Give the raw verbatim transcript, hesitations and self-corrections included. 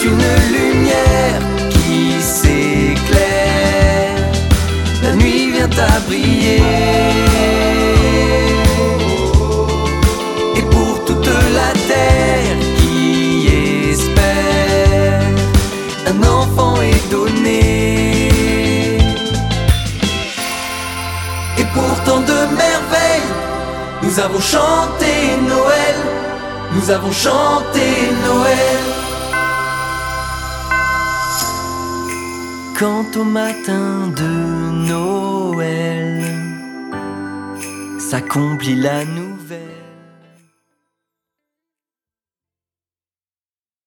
une lumière qui s'éclaire, la nuit vient à briller. Et pour toute la terre qui espère, un enfant est donné. Et pour tant de merveilles, nous avons chanté Noël, nous avons chanté Noël. Quand au matin de Noël s'accomplit la nuit,